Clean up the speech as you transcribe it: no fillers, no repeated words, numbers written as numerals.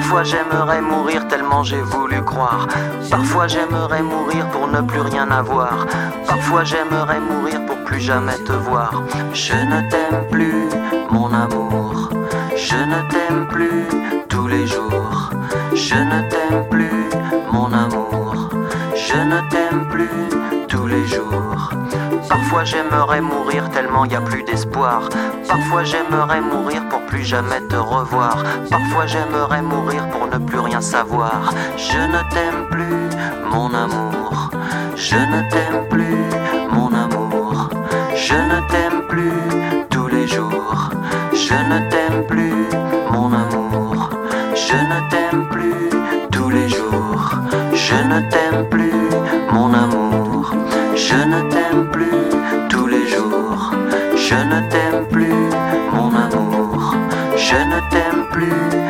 Parfois j'aimerais mourir tellement j'ai voulu croire. Parfois j'aimerais mourir pour ne plus rien avoir. Parfois j'aimerais mourir pour plus jamais te voir. Je ne t'aime plus, mon amour. Je ne t'aime plus tous les jours. Je ne t'aime plus, mon amour. Je ne t'aime plus tous les jours. Parfois j'aimerais mourir tellement y a plus d'espoir. Parfois j'aimerais mourir pour plus jamais te revoir. Parfois j'aimerais mourir pour ne plus rien savoir. Je ne t'aime plus, mon amour. Je ne t'aime plus, mon amour. Je ne t'aime plus tous les jours. Je ne t'aime plus, mon amour. Je ne t'aime plus tous les jours. Je ne t'aime plus, mon amour. Je ne t'aime plus tous les jours. Je ne t'aime plus, mon amour. Je ne t'aime plus.